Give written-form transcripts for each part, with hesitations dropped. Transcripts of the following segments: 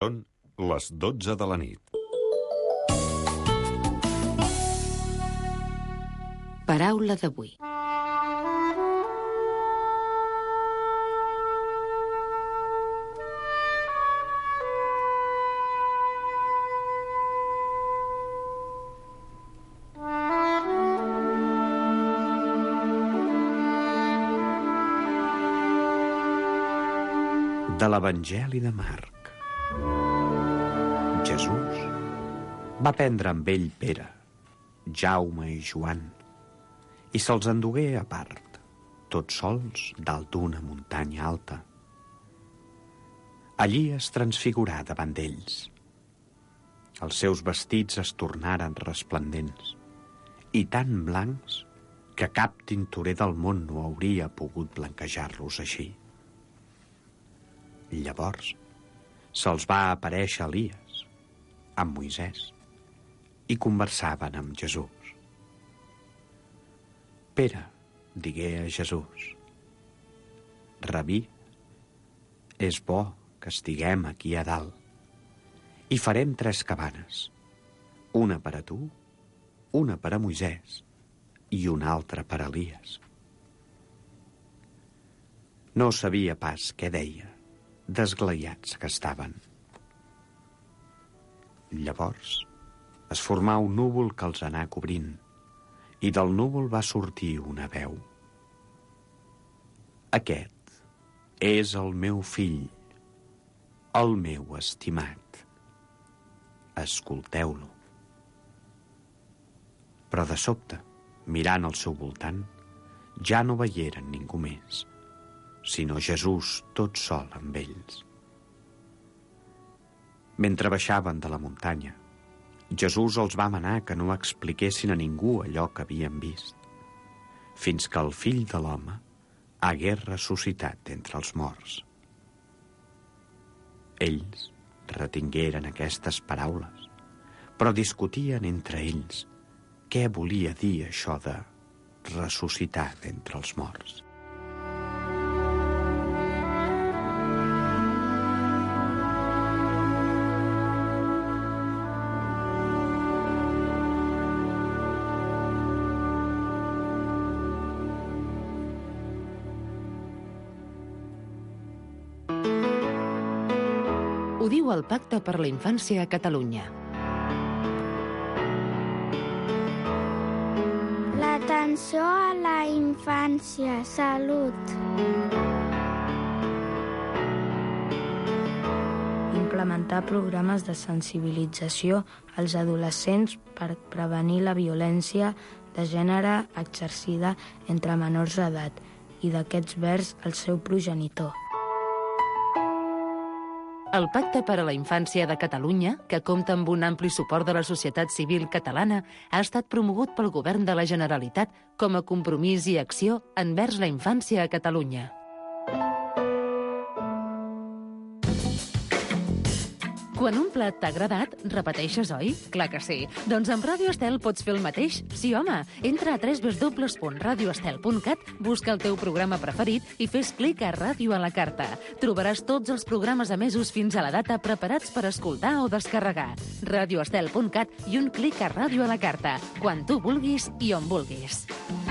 Són les 12 de la nit. Paraula d'avui. De l'Evangeli de Marc. Jesús va prendre amb ell Pere, Jaume i Joan i se'ls endugué a part, tots sols dalt d'una muntanya alta. Allí es transfigurà davant d'ells. Els seus vestits es tornaren resplendents i tan blancs que cap tintorer del món no hauria pogut blanquejar-los així. Llavors se'ls va aparèixer Elies amb Moisès i conversaven amb Jesús. Pere digué a Jesús: Rabí, és bo que estiguem aquí a dalt i farem 3 cabanes, una per a tu, una per a Moisès i una altra per a Elies. No sabia pas què deia, desglaiats que estaven. Llavors es formà un núvol que els anà cobrint i del núvol va sortir una veu: Aquest és el meu fill, el meu estimat. Escolteu-lo. Però de sobte, mirant al seu voltant, ja no veieren ningú més, sinó Jesús tot sol amb ells. Mentre baixaven de la muntanya, Jesús els va manar que no expliquessin a ningú allò que havien vist, fins que el Fill de l'Home hagués ressuscitat entre els morts. Ells retingueren aquestes paraules, però discutien entre ells què volia dir això de ressuscitar d'entre els morts. Ho diu el Pacte per la Infància a Catalunya. L'atenció a la infància, salut. Implementar programes de sensibilització als adolescents per prevenir la violència de gènere exercida entre menors d'edat i d'aquests vers el seu progenitor. El Pacte per a la Infància de Catalunya, que compta amb un ampli suport de la societat civil catalana, ha estat promogut pel Govern de la Generalitat com a compromís i acció envers la infància a Catalunya. Quan un plat t'ha agradat, repeteixes, oi? Clar que sí. Doncs amb Ràdio Estel pots fer el mateix? Sí, home! Entra a www.radioestel.cat, busca el teu programa preferit i fes clic a Ràdio a la carta. Trobaràs tots els programes emesos fins a la data preparats per escoltar o descarregar. Radioestel.cat i un clic a Ràdio a la carta, quan tu vulguis i on vulguis.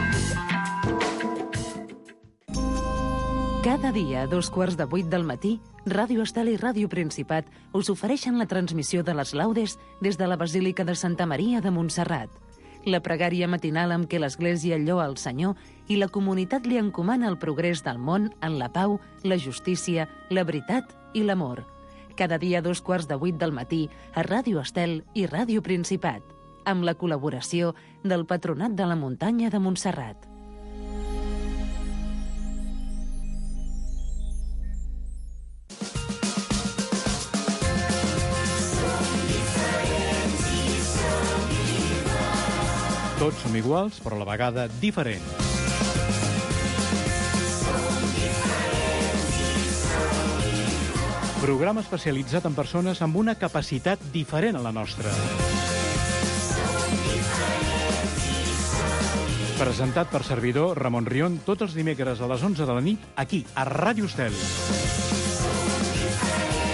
Cada dia, a 7:15 del matí, Ràdio Estel i Ràdio Principat us ofereixen la transmissió de les laudes des de la Basílica de Santa Maria de Montserrat. La pregària matinal amb què l'Església lloa el Senyor i la comunitat li encomana el progrés del món en la pau, la justícia, la veritat i l'amor. Cada dia a 7:15 del matí a Ràdio Estel i Ràdio Principat, amb la col·laboració del Patronat de la Muntanya de Montserrat. Tots som iguals, però a la vegada diferents. Programa especialitzat en persones amb una capacitat diferent a la nostra. Presentat per servidor Ramon Rion tots els dimecres a les 11 de la nit, aquí, a Ràdio Estel.